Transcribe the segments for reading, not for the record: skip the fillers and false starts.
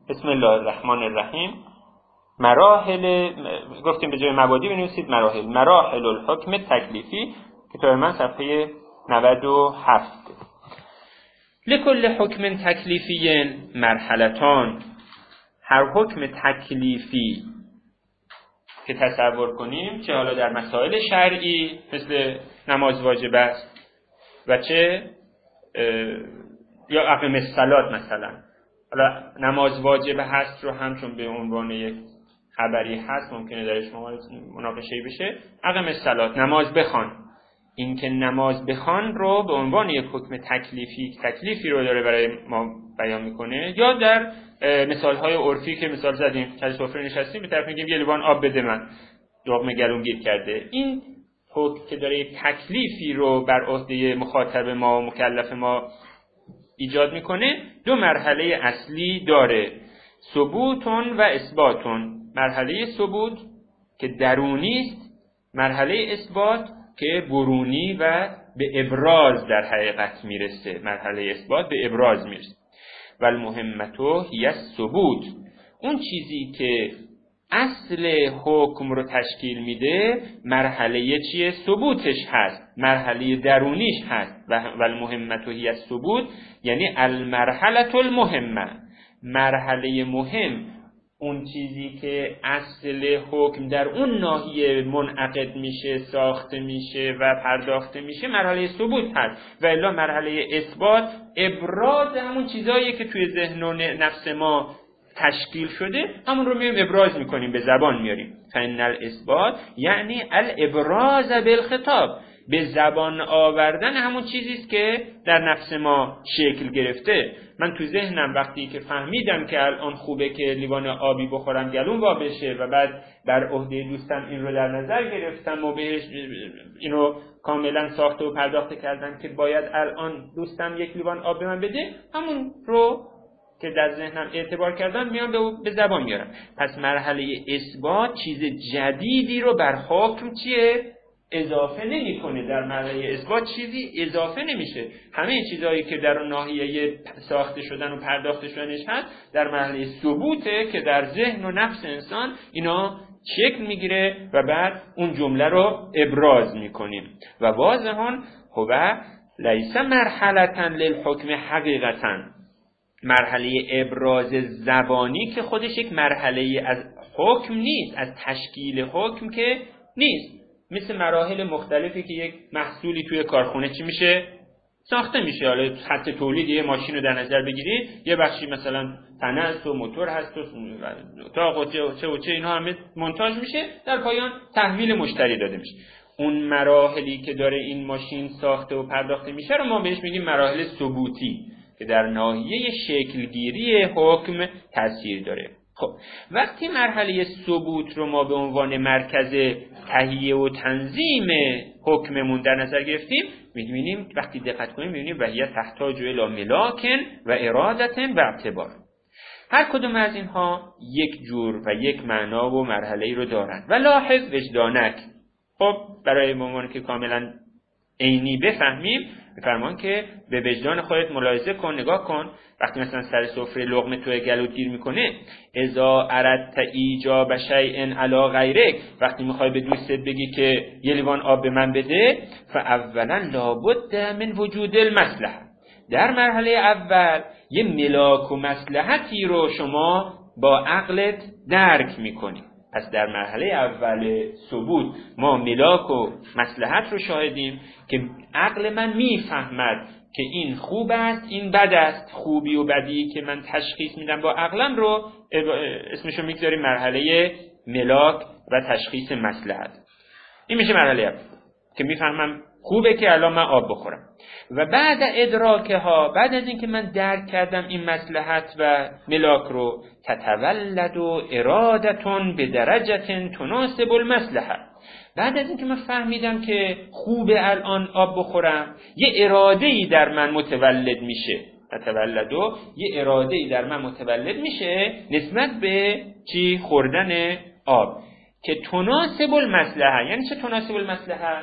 بسم الله الرحمن الرحیم. مراحل، گفتیم به جای مبادی بنویسید مراحل الحکم تکلیفی. کتاب من صفحه 97. لکل حکم تکلیفی مرحلتان. هر حکم تکلیفی که تصور کنیم، چه حالا در مسائل شرعی مثل نماز واجب است و چه یا اقیم الصلات مثلا، حالا نماز واجب هست رو هم چون به عنوان یک خبری هست ممکنه درش مناقشه بشه. اقیم الصلات، نماز بخوان. این که نماز بخوان رو به عنوان یک حکم تکلیفی رو داره برای ما بیان میکنه. یا در مثالهای عرفی که مثال زدیم، سر سفره نشستیم به طرف میگیم یه لیوان آب بده من، لقمه گلوم گیر کرده. این حکم که داره یک تکلیفی رو بر عهده مخاطب ما و مکلف ما ایجاد میکنه، دو مرحله اصلی داره: ثبوتون و اثباتون. مرحله ثبوت که درونی است، مرحله اثبات که برونی و به ابراز در حقیقت میرسه. مرحله اثبات به ابراز میرسه. و المهمتو هی الثبوت. اون چیزی که اصل حکم رو تشکیل میده مرحله چیه؟ ثبوتش هست، مرحله درونیش هست. و المهمتو هی الثبوت یعنی المرحله المهمه، مرحله مهم، اون چیزی که اصل حکم در اون ناحیه منعقد میشه، ساخته میشه و پرداخته میشه، مرحله ثبوت هست. و الا مرحله اثبات ابراز همون چیزایی که توی ذهن و نفس ما تشکیل شده، همون رو میایم ابراز میکنیم، به زبان میاریم. فإن الاثبات یعنی الابراز بالخطاب، به زبان آوردن همون چیزی است که در نفس ما شکل گرفته. من تو ذهنم وقتی که فهمیدم که الان خوبه که لیوان آبی بخورم گلوم وا بشه و بعد بر عهده دوستم این رو در نظر گرفتم و بهش اینو کاملا ساخته و پرداخته کردم که باید الان دوستم یک لیوان آب به من بده، همون رو که در ذهنم اعتبار کردم میام به زبان میارم. پس مرحله اثبات چیز جدیدی رو بر حکم چیه؟ اضافه نمی‌کنه. در مرحله اثبات چیزی اضافه نمیشه. همه چیزایی که در اون ناحیه ساخته شدن و پرداخته شدنش هست در مرحله ثبوته که در ذهن و نفس انسان اینا شکل میگیره و بعد اون جمله رو ابراز میکنیم. و واضحان هو لیس مرحلة للحکم حقیقتا، مرحله ابراز زبانی که خودش یک مرحله از حکم نیست، از تشکیل حکم که نیست. مثل مراحل مختلفی که یک محصولی توی کارخونه چی میشه؟ ساخته میشه. حالا خط تولید یه ماشین رو در نظر بگیرید، یه بخشی مثلا تنه است و موتور هست و اتاق و چه اینها همه مونتاژ میشه، در پایان تحویل مشتری داده میشه. اون مراحلی که داره این ماشین ساخته و پرداخته میشه رو ما بهش میگیم مراحل ثبوتی که در ناحیه شکلگیری حکم تاثیر داره. خب وقتی مرحله ثبوت رو ما به عنوان مرکز تهیه و تنظیم حکممون در نظر گرفتیم، می‌بینیم وقتی دقت کنیم می‌بینیم وهیه تحتاج الی ملاکن و اراده و اعتبار. هر کدوم از اینها یک جور و یک معنا و مرحله‌ای رو دارن. و لاحظ وجدانک. خب برای ما که کاملا عینی بفهمیم می‌فرمان که به وجدان خودت ملاحظه کن، نگاه کن. وقتی مثلا سر سفره لقمه توی گلوت گیر میکنه، اذا اردت ایجاب شیء علی غیرک، وقتی میخوای به دوستت بگی که یه لیوان آب به من بده، فاولا لابد من وجود المصلحه، در مرحله اول یه ملاک و مصلحتی رو شما با عقلت درک میکنی. پس در مرحله اول ثبوت ما ملاک و مصلحت رو شاهدیم که عقل من میفهمد که این خوب است، این بد است. خوبی و بدی که من تشخیص میدم با عقلم رو اسمشو میگذاریم مرحله ملاک و تشخیص مصلحت. این میشه مرحله اول که میفهمم خوبه که الان من آب بخورم. و بعد ادراکها، بعد از اینکه من درک کردم این مصلحت و ملاک رو، تتولد ارادتون به درجه تناسب المصلحه. بعد از اینکه من فهمیدم که خوبه الان آب بخورم، یه اراده‌ای در من متولد میشه. تتولدو، یه اراده‌ای در من متولد میشه نسبت به چی؟ خوردن آب، که تناسب المصلحه. یعنی چه تناسب المصلحه؟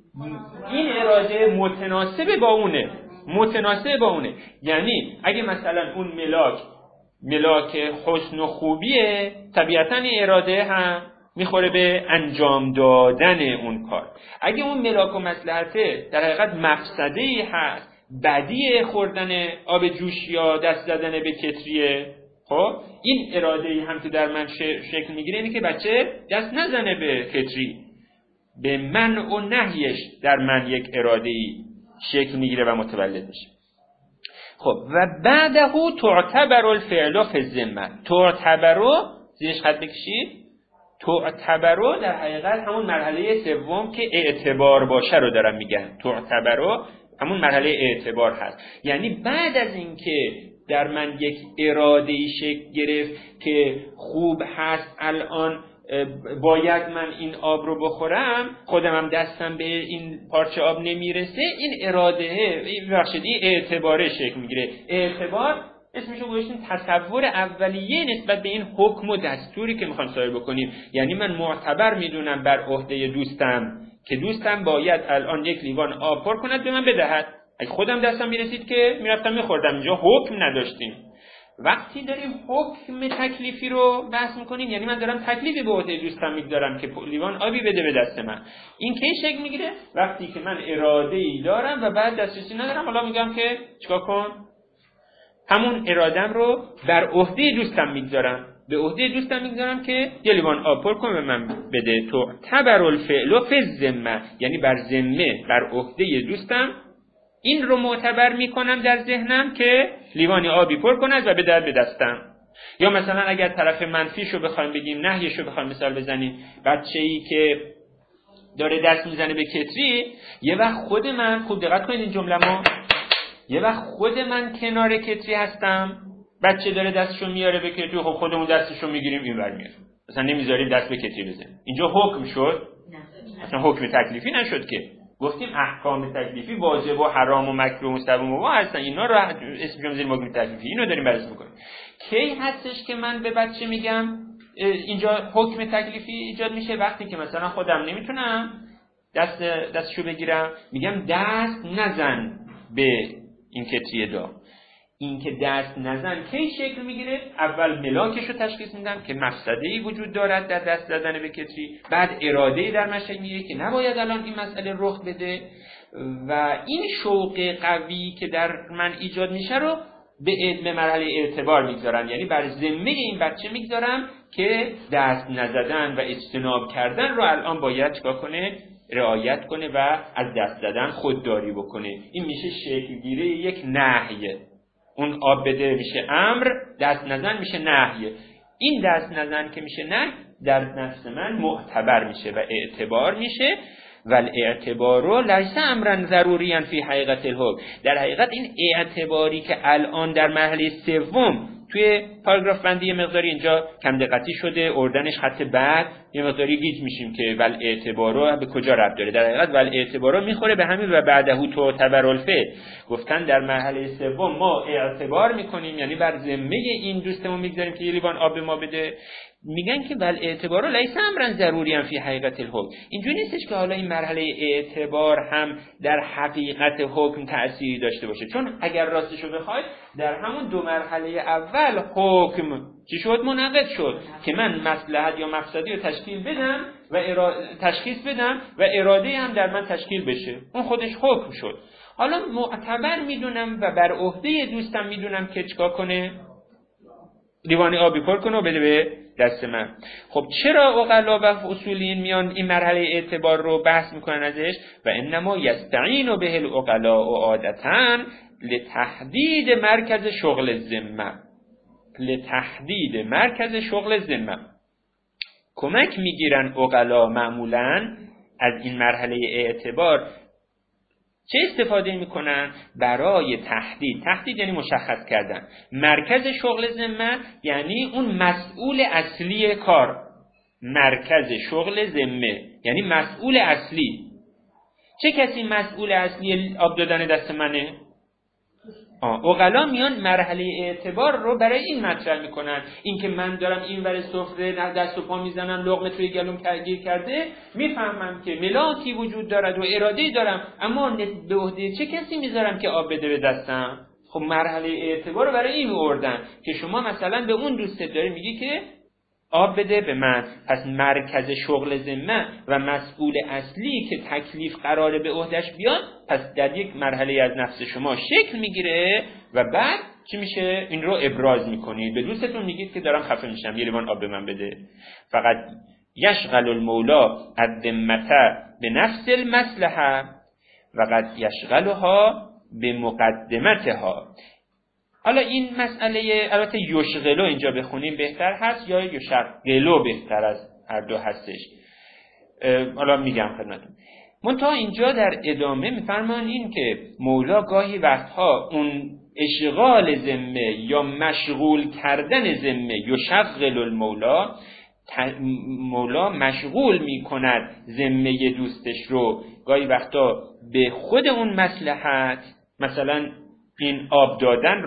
این اراده متناسب با اونه. یعنی اگه مثلا اون ملاک ملاک حسن و خوبیه، طبیعتاً این اراده هم میخوره به انجام دادن اون کار. اگه اون ملاک و مصلحته در حقیقت مفسده‌ای هست، بدی خوردن آب جوش یا دست زدن به کتریه، خب این اراده‌ای هم که در من شکل میگیره اینه که بچه دست نزنه به کتری. به من و نهیش در من یک اراده‌ای شکل میگیره و متولد میشه. خب و بعده تعتبر الفعل فی الذمه. تعتبر زیرش خط بکشید. تعتبر در حقیقت همون مرحله سوم که اعتبار باشه رو دارم میگن. تعتبر همون مرحله اعتبار هست. یعنی بعد از اینکه در من یک اراده‌ای شکل گرفت که خوب هست، الان باید من این آب رو بخورم، خودمم دستم به این پارچه آب نمیرسه، این اراده این اعتباره شکل میگیره. اعتبار اسمشو گذاشتیم تصور اولیه نسبت به این حکم و دستوری که میخوام صادر بکنیم. یعنی من معتبر میدونم بر عهده دوستم که دوستم باید الان یک لیوان آب پر کند به من بدهد. اگه خودم دستم میرسید که میرفتم میخوردم. اینجا حکم نداشتیم. وقتی داریم حکم تکلیفی رو بحث میکنیم، یعنی من دارم تکلیفی به عهده دوستم میگذارم که لیوان آبی بده به دست من. این کی شکل میگیره؟ وقتی که من اراده‌ای دارم و بعد دسترسی ندارم، حالا میگم که چیکار کن؟ همون ارادم رو بر عهده دوستم میگذارم. به عهده دوستم میگذارم که یه لیوان آب پر کن به من بده. تعتبر الفعل فی الذمه، یعنی بر ذمه، بر عهده دوستم این رو معتبر میکنم در ذهنم که لیوانی آبی پر کند و بدهد به دستم. یا مثلا اگر طرف منفیشو بخوایم بگیم، نهیشو بخوایم مثال بزنیم، بچه‌ای که داره دست میزنه به کتری، یه وقت خود من، خوب دقت کنید این جمله‌مو، یه وقت خود من کنار کتری هستم، بچه داره دستشو میاره به کتری، خب خودمون دستشو میگیریم اینور میاریم، مثلا نمیذاریم دست به کتری بزنیم. اینجا حکم شد؟ اصلا حکم تکلیفی نشد که. گفتیم احکام تکلیفی واجب و حرام و مکروه و مستحب و مباح هستن، اینا رو اسمشون زیر حکم تکلیفی، اینو داریم بررسی می‌کنیم. کی هستش که من به بچه میگم اینجا حکم تکلیفی ایجاد میشه؟ وقتی که مثلا خودم نمیتونم دستشو بگیرم، میگم دست نزن به این کتری داغ. این که دست نزن کی شکل میگیره؟ اول ملاکش رو تشخیص میدم که مفسده‌ای وجود دارد در دست زدن به کتری، بعد اراده‌ای در من شکل میگیره که نباید الان این مسئله رخ بده و این شوق قوی که در من ایجاد میشه رو به مرحله اعتبار میگذارم. یعنی بر ذمه این بچه میگذارم که دست نزدن و اجتناب کردن رو الان باید چیکار کنه؟ رعایت کنه و از دست زدن خودداری بکنه. این میشه شکلگیری یک نهی. اون آب بده میشه امر، دست نزن میشه نهی. این دست نزن که میشه نهی در نفس من معتبر میشه و اعتبار میشه. والاعتبار لیس امرا ضروریا فی حقیقت الحکم. در حقیقت این اعتباری که الان در مرحله سوم توی پاراگراف بندی مقداری اینجا کم دقتی شده، اردنش خط بعد یه مقداری گیج میشیم که والاعتبار به کجا ربط داره. در حقیقت والاعتبار میخوره به همین و بعده تعتبر الفعل. گفتن در مرحله سوم ما اعتبار میکنیم، یعنی بر ذمه این دوستمون میگذاریم که یه لیوان آب به ما بده. میگن که والاعتبار لیس امرا ضروریا فی حقیقت الحکم. اینجوری نیستش که حالا این مرحله اعتبار هم در حقیقت حکم تأثیری داشته باشه، چون اگر راستشو بخواید در همون دو مرحله اول حکم چی شد؟ منعقد شد که من مصلحت یا مفسدی رو تشکیل بدم و تشخیص بدم و اراده هم در من تشکیل بشه، اون خودش حکم شد. حالا معتبر میدونم و بر عهده دوستم میدونم که چیکار کنه؟ لیوانی آبی پر کنه و بده به دست من. خب چرا عقلا و اصولین میان این مرحله اعتبار رو بحث میکنن ازش؟ و انما یستعین به العقلا و عادتاً لتحدید مرکز شغل الذمه. لتحدید مرکز شغل الذمه. کمک میگیرن عقلا معمولاً از این مرحله اعتبار. چه استفاده میکنن؟ برای تحدید یعنی مشخص کردن مرکز شغل ذمه، یعنی اون مسئول اصلی کار. مرکز شغل ذمه یعنی مسئول اصلی. چه کسی مسئول اصلی آب دادن دست منه؟ عقلا میان مرحله اعتبار رو برای این مطرح میکنن. این که من دارم این ور سفره دست و پا میزنم، لقمه توی گلوم گیر کرده، میفهمم که ملاکی وجود دارد و اراده‌ای دارم، اما به عهده چه کسی میذارم که آب بده به دستم؟ خب خب مرحله اعتبار رو برای این آوردن که شما مثلا به اون دوستت داری میگی که آب بده به من، پس مرکز شغل ذمه و مسئول اصلی که تکلیف قراره به عهدهش بیاد، پس در یک مرحله از نفس شما شکل میگیره و بعد چی میشه؟ این رو ابراز میکنید، به دوستتون میگید که دارم خفه میشم، یه لیوان آب به من بده. فقط یشغل المولا الذمه به نفس المصلحه و قد یشغلها به مقدمتها. حالا این مسئله البته یشغلو اینجا بخونیم بهتر هست یا یشغلو بهتر از هر دو هستش، حالا میگم خدمتتون. منتها اینجا در ادامه میفرمان این که مولا گاهی وقتها اون اشغال ذمه یا مشغول کردن ذمه، یشغل المولا، مولا مشغول میکند ذمه دوستش رو گاهی وقتا به خود اون مصلحت، مثلا این آب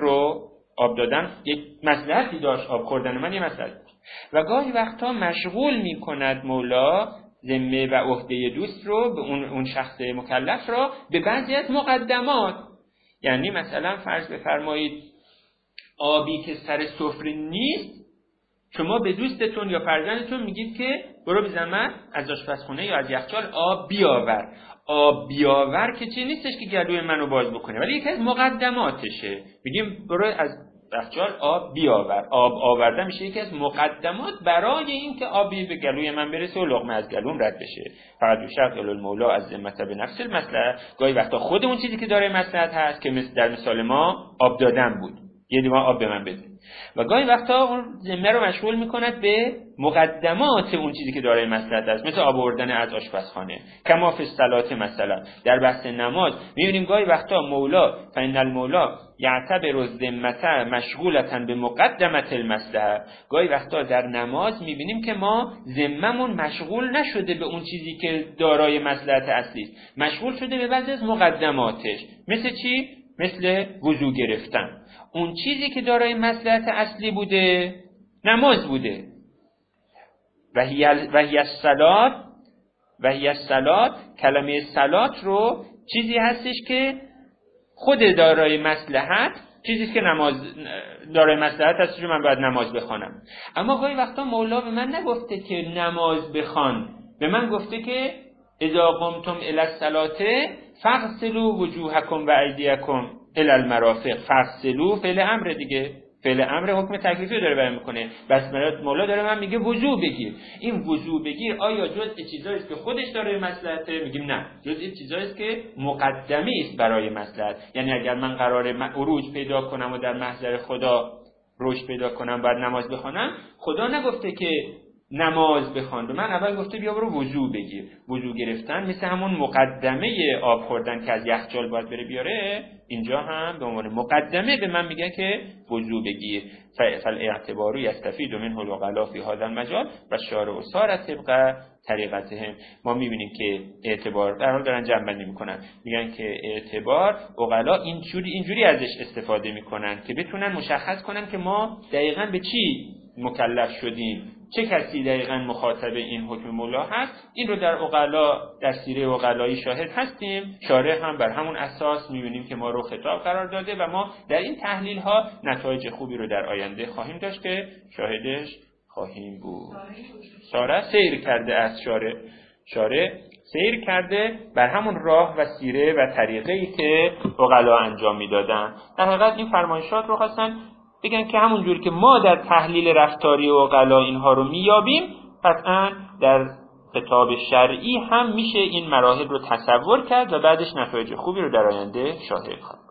دادن یک مصلحتی داشت، آب خوردن من یه مصلحت داشت و گاهی وقتا مشغول میکند مولا ذمه و عهده دوست رو به اون شخص مکلف را به بعضی از مقدمات. یعنی مثلا فرض بفرمایید آبی که سر سفره نیست، شما به دوستتون یا فرزندتون میگید که برو بی زحمت از آشپزخونه یا از یخچال آب بیاور. آب بیاور که چی نیستش که گلوی منو باز بکنه، ولی یکی از مقدماتشه. میگیم برو از یخچال آب بیاور. آب آوردن میشه یکی از مقدمات برای این که آبی به گلوی من برسه و لقمه از گلوم رد بشه. فقط یشغل المولا از ذمه به نفس المصلحه، گاهی وقتا خود اون چیزی که داره مصلحت هست که مثل در مثال ما آب دادن بود، یه لیوان آب به من بده، و گاهی وقتا اون ذمه رو مشغول میکند به مقدمات اون چیزی که دارای مصلحت است، مثل آب آوردن از آشپزخانه. کما فی الصلاه مثلا در بحث نماز میبینیم گاهی وقتا مولا فإن المولا یعتبر الذمه مشغولة به مقدمه المصلحه، گاهی وقتا در نماز میبینیم که ما ذممون مشغول نشده به اون چیزی که دارای مصلحت اصلی است، مشغول شده به بعضی از مقدماتش. مثل چی؟ مثل وضو گرفتن. اون چیزی که دارای مصلحت اصلی بوده نماز بوده. و هی الصلات، کلمه صلات رو چیزی هستش که خود دارای مصلحت، چیزی که نماز دارای مصلحت هستش رو من باید نماز بخوانم. اما گاهی وقتا مولا به من نگفته که نماز بخوان، به من گفته که اذا قمتم الی الصلاه فاغسلوا وجوهکم و ایدیکم الی المرافق. فاغسلوا فعل امر دیگه، فعل امر حکم تکلیفی داره بیان میکنه. بس مولا داره من میگه وضو بگیر. این وضو بگیر آیا جزء چیزایی است که خودش داره مصلحته؟ میگیم نه، جزء چیزایی است که مقدمه است برای مصلحت. یعنی اگر من قراره عروج پیدا کنم و در محضر خدا رشد پیدا کنم بعد نماز بخوانم، خدا نگفته که نماز بخوان، به من اول گفته بیا برو وضو بگیر. وضو گرفتن مثل همون مقدمه آب خوردن که از یخچال باید بره بیاره، اینجا هم به عنوان مقدمه به من میگه که وضو بگیر. فالاعتبار یستفید منه العقلاء فی هذا المجال و الشارع صار طبق طریقتهم. ما میبینیم که اعتبار در حال دارن جمع‌بندی میکنن، میگن که اعتبار عقلا اینجوری ازش استفاده میکنن که بتونن مشخص کنن که ما دقیقاً به چی مکلف شدیم، چه کسی دقیقاً مخاطب این حکم مولا هست. این رو در عقلا، در سیره عقلایی شاهد هستیم. شارع هم بر همون اساس می‌بینیم که ما رو خطاب قرار داده و ما در این تحلیل ها نتایج خوبی رو در آینده خواهیم داشت که شاهدش خواهیم بود. شارع سیر کرده از شارع سیر کرده بر همون راه و سیره و طریقه‌ای که عقلا انجام میدادن. در حقیقت این فرمایشات رو خواستن بگن که همون جور که ما در تحلیل رفتاری عقلا اینها رو میابیم، قطعاً در خطاب شرعی هم میشه این مراحل رو تصور کرد و بعدش نتایج خوبی رو در آینده شاهد خواهیم.